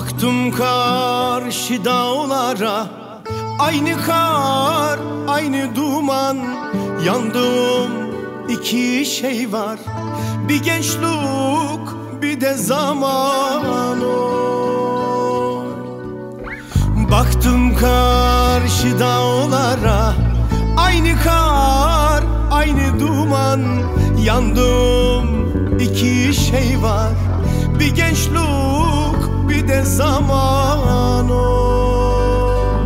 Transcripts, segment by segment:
Baktım karşı dağlara, aynı kar, aynı duman. Yandığım iki şey var, bir gençlik, bir de zaman. Oy. Baktım karşı dağlara, aynı kar, aynı duman. Yandığım iki şey var, bir gençlik, bir de zaman. Oy.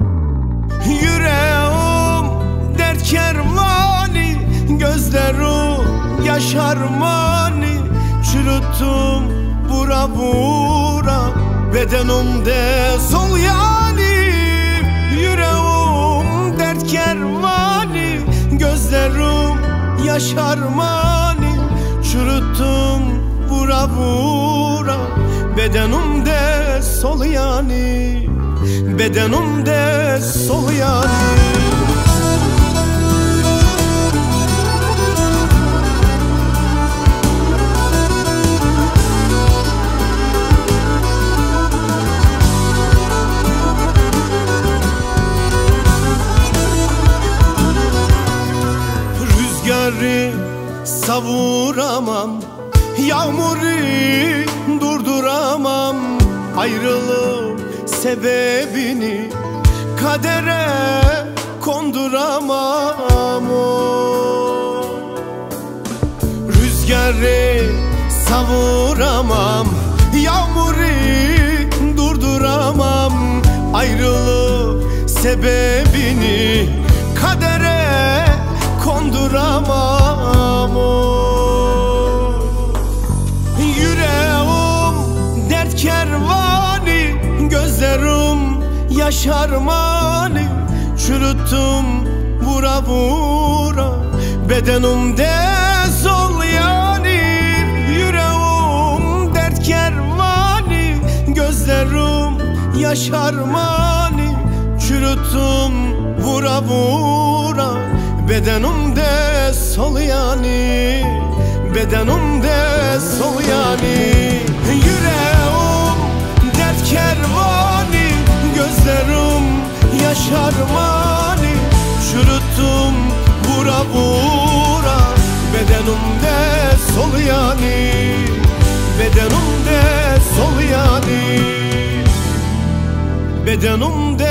Yüreğim dert kervanı, gözlerim yaş armani. Çürüttüm vura vura, bedenimde sol yani. Yüreğim dert kervanı, gözlerim yaş armani. Çürüttüm vura vura, bedenimde sol yani. Bedenimde sol yani. Rüzgarı savuramam, yağmuru durduramam. Ayrılık sebebini kadere konduramam. Oh. Rüzgarı savuramam, yağmuru durduramam. Ayrılık sebebini kadere konduramam. Oh. Yüreğim dert kervanı, gözlerim yaş armani. Çürüttüm vura vura, bedenimde sol yani. Yüreğim dert kervanı, gözlerim yaş armani. Çürüttüm vura vura, bedenimde sol yani. Bedenimde sol yani. Yüreğim dert kervanı, gözlerim yaş armani. Çürüttüm vura vura, bedenimde sol yani. Bedenimde sol yani. Bedenimde